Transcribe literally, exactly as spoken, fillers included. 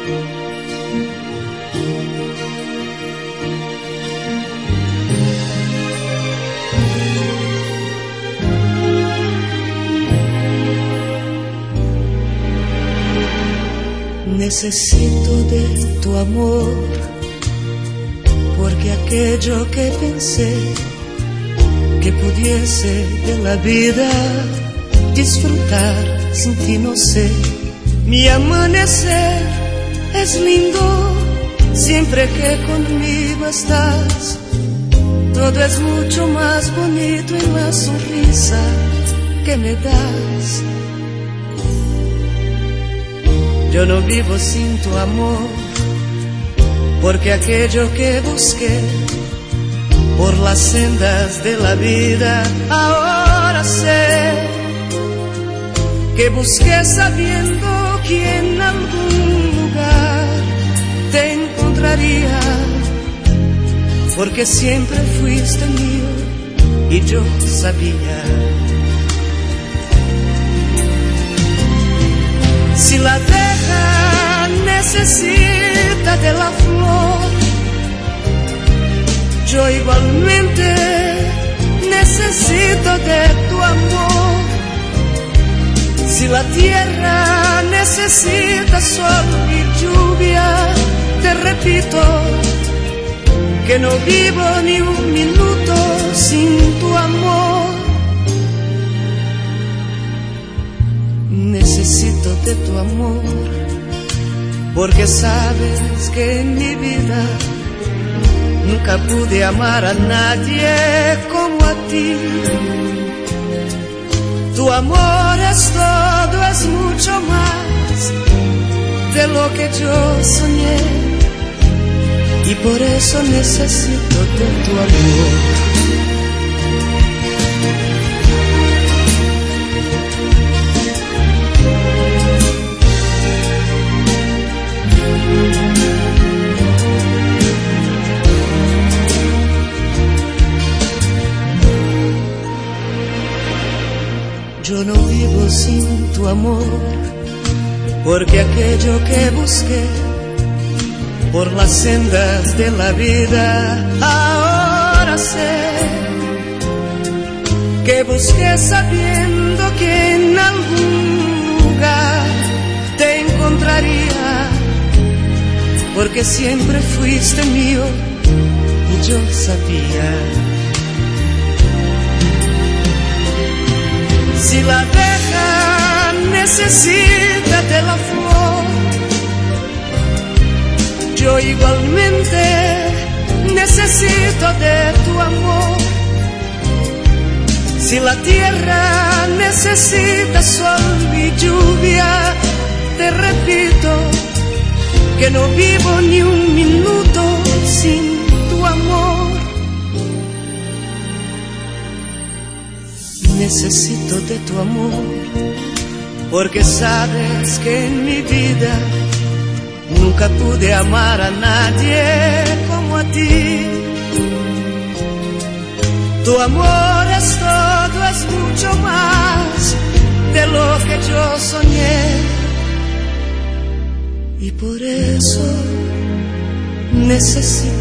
Necesito de tu amor, porque aquello que pensé que pudiese de la vida disfrutar sin ti no sé. Mi amanecer es lindo siempre que conmigo estás. Todo es mucho más bonito en la sonrisa que me das. Yo no vivo sin tu amor, porque aquello que busqué por las sendas de la vida, ahora sé que busqué sabiendo que en algún lugar te encontraría, porque siempre fuiste mío y yo sabía. Si la abeja necesita de la flor, yo igualmente necesito de tu amor. Si la tierra necesita sol y lluvia, te repito que no vivo ni un minuto sin tu amor. Necesito de tu amor, porque sabes que en mi vida nunca pude amar a nadie como a ti. Tu amor es todo, es mucho más de lo que yo soñé, y por eso necesito de tu amor. Yo no vivo sin tu amor, porque aquello que busqué por las sendas de la vida, ahora sé que busqué sabiendo que en algún lugar te encontraría, porque siempre fuiste mío y yo sabía. Si la abeja necesita de la flor, yo igualmente necesito de tu amor. Si la tierra necesita sol y lluvia, te repito que no vivo ni un minuto sin tu amor. Necesito de tu amor, porque sabes que en mi vida nunca pude amar a nadie como a ti. Tu amor es todo, es mucho más de lo que yo soñé, y por eso necesito